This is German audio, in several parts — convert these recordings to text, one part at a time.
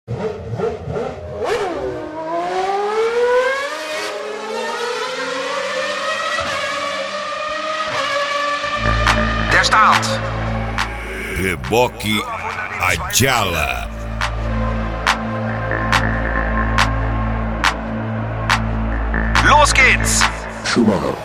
Der Start. Reboque Ayala. Los geht's. Schumacher.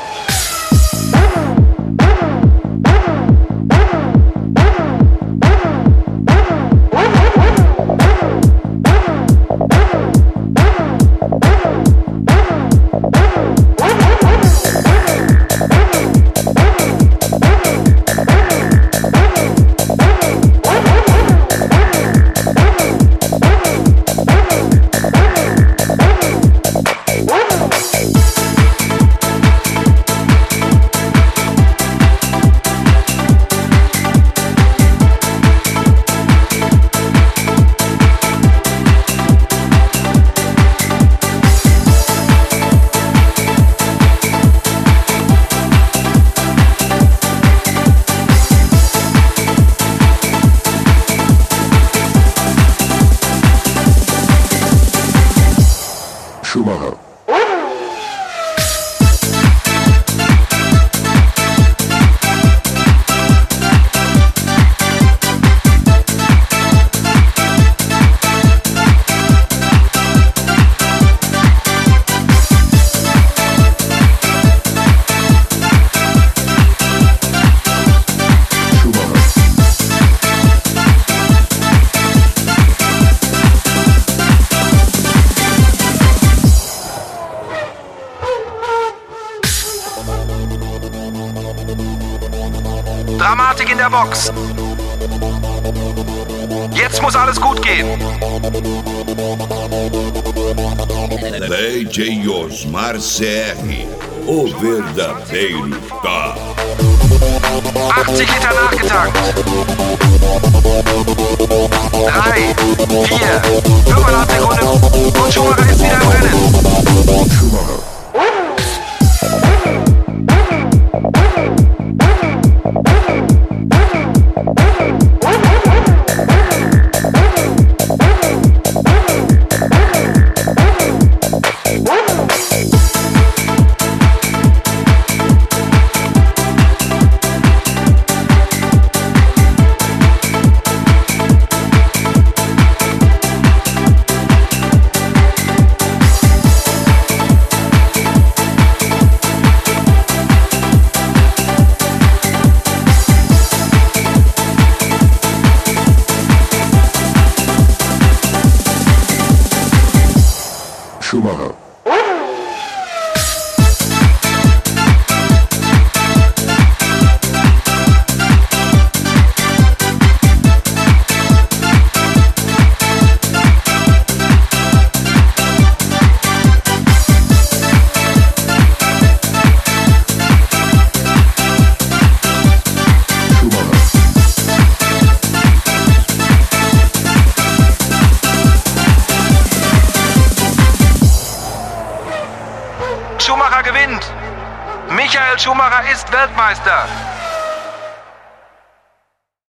Schumacher. Dramatik in der Box. Jetzt muss alles gut gehen. DJ Osmar CR, o verdadeiro tá. 80 Liter nachgetankt. 3, 4, 5,5 Sekunden und Schumacher ist wieder im Rennen. Schumacher. Schumacher. Schumacher gewinnt. Michael Schumacher ist Weltmeister.